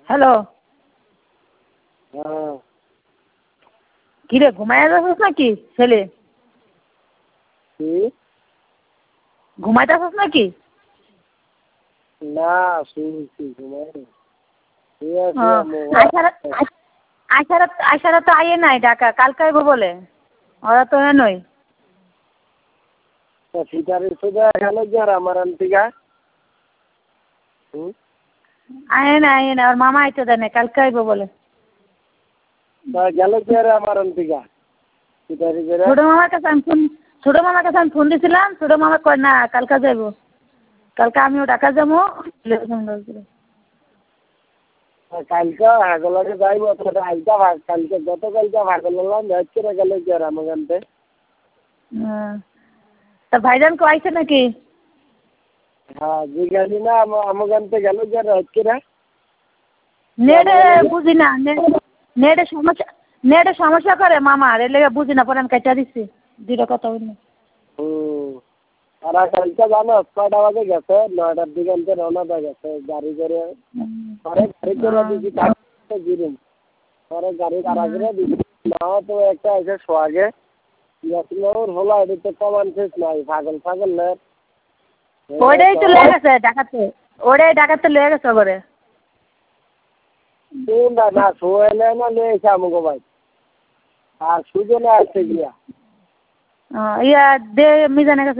Hello, হ্যাঁ। কিরে ঘুমাইয়া যাচ্ছিস নাকি ছেলে? কি? ঘুমাইতেছিস নাকি? না, শুনছি ঘুমাইনি। ঠিক ও, আছে, আয়সারা তো আইয়ে নাই ঢাকা, কালকে আইব বলে। ওরা তো নই। ফিটারে সোজা গেল যে আর আমার আন্টিকা। আইয়ে না, ওর মামা আইতে দেয় না, কালকে আইব বলে। গেল যে আর আমার আন্টিকা। ফিটারি করে। ছোট মামার কাছে আমি ফোন দিছিলাম, ছোট মামা কয় না কালকে যাইব। কালকে আমিও ঢাকা যাবো। কালকে হাগলাকে যাইব কালকে গতকালকে হাগলাম ম্যাচ করে গেল যে আর আমার আনতে। তা ভাইজান কো আইছে নাকি? হ্যাঁ, জিজ্ঞাসি না আমার আনতে গেল যে আর ম্যাচ করে। নেটে বুঝি না, নেটে সমস্যা করে মামার, এর লেগে বুঝি না, পরে আমি কেটে দিচ্ছি। দুটো কথা বলি। তারা কালকে জানো 6টা বাজে গেছে, 9টার দিকে আনতে রওনা দিয়ে গেছে গাড়ি করে। পরে গাড়ি করে দিচ্ছি গিরিম। পরে গাড়ি তারা করে দিচ্ছি। নাও তো একটা এসে সোয়াগে ইয়াসিনোর হলো এদিকে কমান শেষ নাই, পাগল না। ওইটাই তো লেগে গেছে ঢাকাতে, ওটাই ঢাকাতে লেগে গেছে করে। না সোয়েলে না নিয়ে এসে আমাকে ভাই আর সুজনে আসছে গিয়া। ইয়া দে মিজানের কাছে